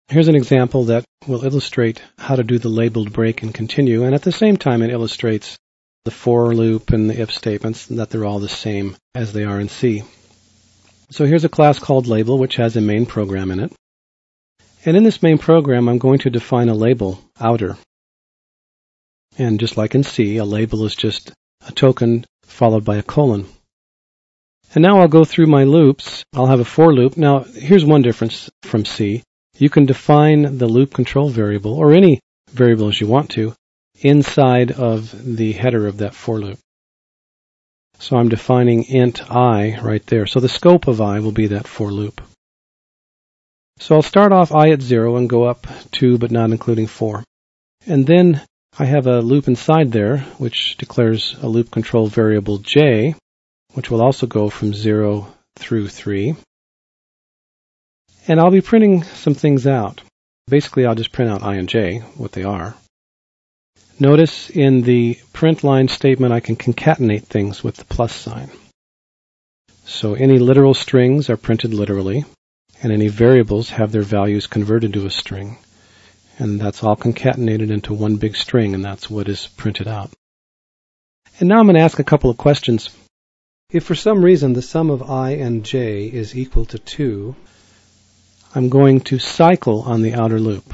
Here's an example that will illustrate how to do the labeled break and continue, and at the same time it illustrates the for loop and the if statements, and that they're all the same as they are in C. So here's a class called label, which has a main program in it. And in this main program, I'm going to define a label, outer. And just like in C, a label is just a token followed by a colon. And now I'll go through my loops. I'll have a for loop. Now, here's one difference from C. You can define the loop control variable, or any variables you want to, inside of the header of that for loop. So I'm defining int I right there. So the scope of I will be that for loop. So I'll start off I at 0 and go up 2, but not including 4. And then I have a loop inside there, which declares a loop control variable j, which will also go from 0 through 3. And I'll be printing some things out. Basically, I'll just print out I and j, what they are. Notice in the print line statement, I can concatenate things with the plus sign. So any literal strings are printed literally, and any variables have their values converted to a string. And that's all concatenated into one big string, and that's what is printed out. And now I'm going to ask a couple of questions. If for some reason the sum of I and j is equal to 2, I'm going to cycle on the outer loop.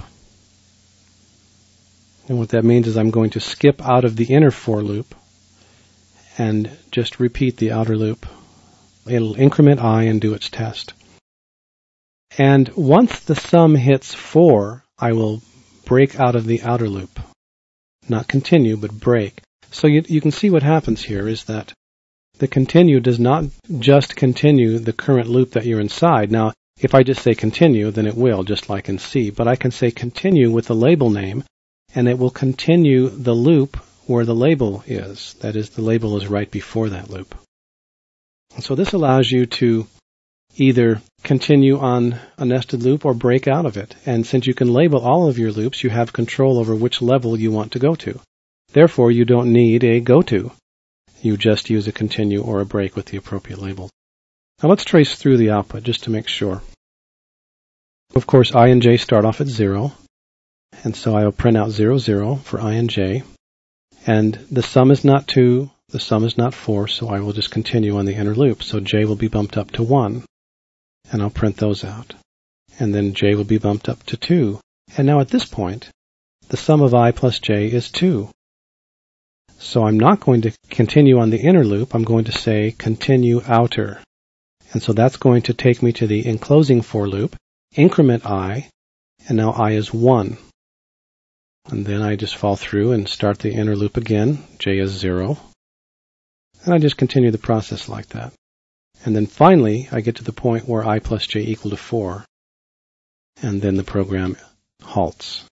And what that means is I'm going to skip out of the inner for loop and just repeat the outer loop. It'll increment I and do its test. And once the sum hits 4, I will break out of the outer loop. Not continue, but break. So you can see what happens here is that the continue does not just continue the current loop that you're inside. Now, if I just say continue, then it will, just like in C. But I can say continue with the label name, and it will continue the loop where the label is. That is, the label is right before that loop. And so this allows you to either continue on a nested loop or break out of it. And since you can label all of your loops, you have control over which level you want to go to. Therefore, you don't need a go-to. You just use a continue or a break with the appropriate label. Now let's trace through the output just to make sure. Of course, I and j start off at 0. And so I'll print out 0, 0 for I and j. And the sum is not 2, the sum is not 4, so I will just continue on the inner loop. So j will be bumped up to 1. And I'll print those out. And then j will be bumped up to 2. And now at this point, the sum of I plus j is 2. So I'm not going to continue on the inner loop. I'm going to say continue outer. And so that's going to take me to the enclosing for loop, increment I, and now I is 1. And then I just fall through and start the inner loop again. J is 0. And I just continue the process like that. And then finally, I get to the point where I plus j equal to 4. And then the program halts.